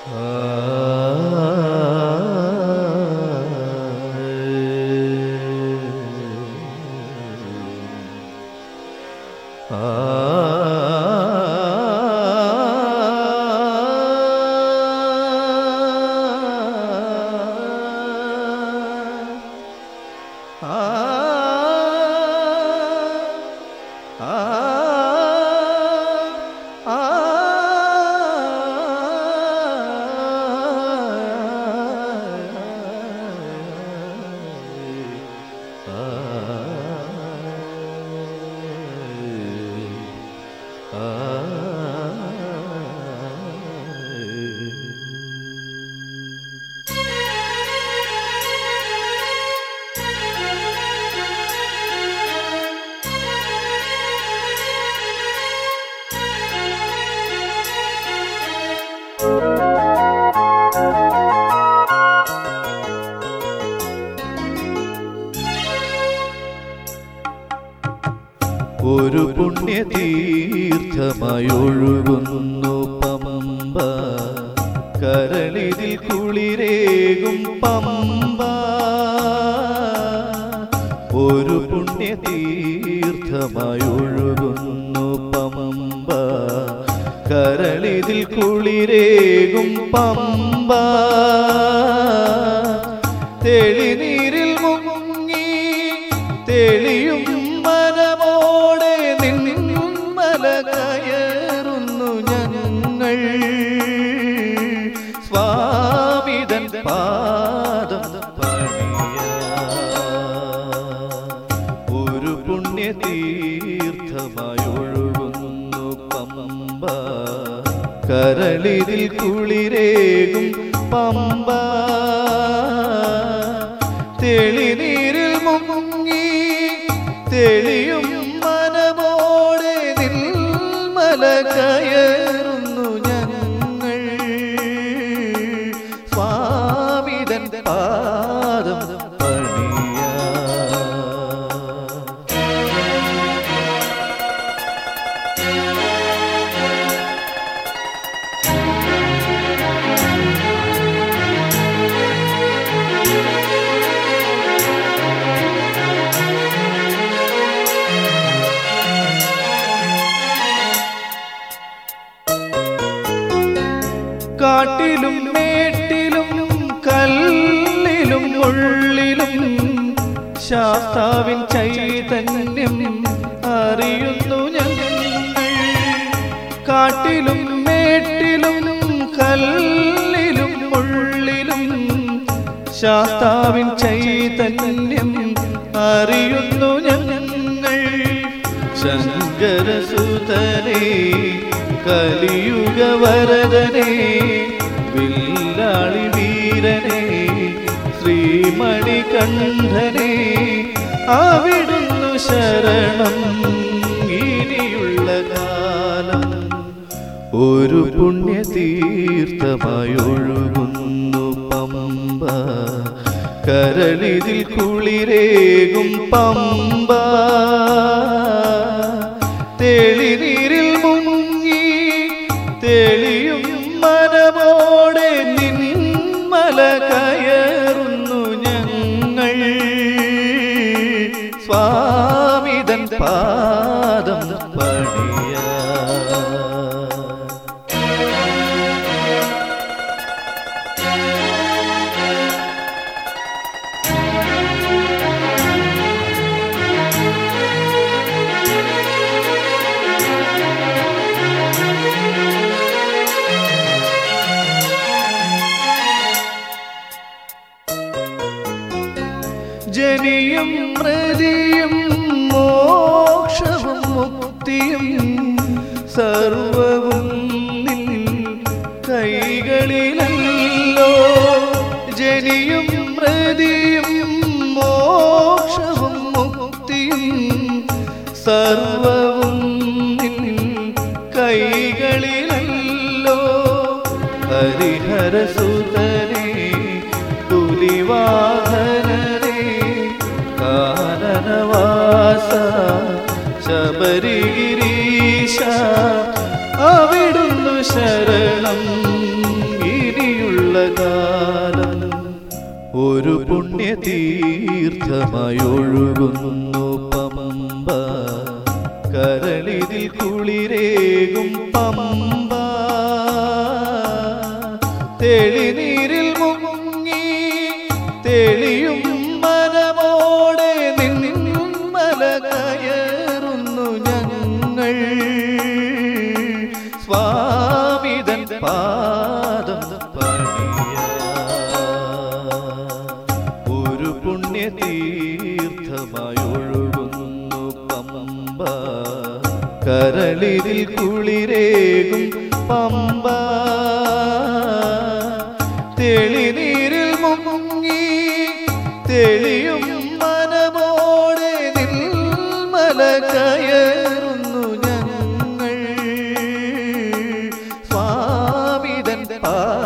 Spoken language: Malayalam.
ഒരു പുണ്യതീർത്ഥമായൊഴുകുന്നു പമ്പ, കരളിതിൽ കുളിരേകും പമ്പ. ഒരു പുണ്യതീർത്ഥമായൊഴുകുന്നു പമ്പ, കരളിതിൽ കുളിരേകും പമ്പ. തെളിനീരിൽ മുങ്ങി തെളിയും മനമോടെ നിന്മല കയറുന്നു ഞങ്ങൾ. സ്വാമിതൻ പാദം പണിയാൻ ഒരു പുണ്യതീർത്ഥമായൊഴുകുന്നു പമ്പ, കരളിതിൽ കുളിരേകും പമ്പ. തെളിനീരിൽ മുങ്ങി തെളിയും മനമോടെ നിന്മല കയറുന്നു ഞങ്ങൾ. സ്വാമിതൻ പാദം പണിയാൻ. കാട്ടിലും മേട്ടിലും കല്ലിലും ഉള്ളിലും ശാസ്താവിൻ ചൈതന്യം അറിയുന്നു ഞങ്ങൾ. കാട്ടിലും മേട്ടിലും കല്ലിലും ഉള്ളിലും ശാസ്താവിൻ ചൈതന്യം അറിയുന്നു ഞങ്ങൾ. ശങ്കരസുതനേ കലിയുഗ വരദനേ വില്ലാളി വീരനേ ശ്രീമണികണ്ഠനേ അവിടുന്നു ശരണം ഇനിയുള്ള കാലം. ഒരു പുണ്യതീർത്ഥമായൊഴുകുന്നു പമ്പ, കരളിതിൽ കുളിരേകും പമ്പ. തെളിനീരിൽ മുങ്ങി തെളിയും മനമോടെ നിന്മല കയറുന്നു ഞങ്ങൾ. സ്വാമിതൻ പാദം പണിയാൻ. ജനിയും മൃതിയും മോക്ഷവും മുക്തിയും സർവവും നിൻ കൈകളിലല്ലോ. ജനിയും മൃതിയും മോക്ഷവും മുക്തിയും സർവവും നിൻ കൈകളിലല്ലോ. ഹരിഹരസുതനേ പുലിവാഹനനേ കാനനവാസ ശബരിഗിരീശ അവിടുന്നു ശരണം ഇനി പുണ്യതീർത്ഥമായൊഴുകുന്നു പമ്പ, കരളിതിൽ കുളിരേകും പമ്പ. തെളിനീരിൽ മുങ്ങി തെളിയും മനമോടെ നിന്മല കയറുന്നു ഞങ്ങൾ. സ്വാമിതൻ പാദം പണിയ ഒരു പുണ്യതീർത്ഥമായൊഴുകുന്നു പമ്പ, കരളിതിൽ കുളിരേകും പമ്പ. തെളിനീരിൽ മുങ്ങി തെളിയും മനമോടെ നിന്മല കയറുന്നു ഞങ്ങൾ. സ്വാമിതൻ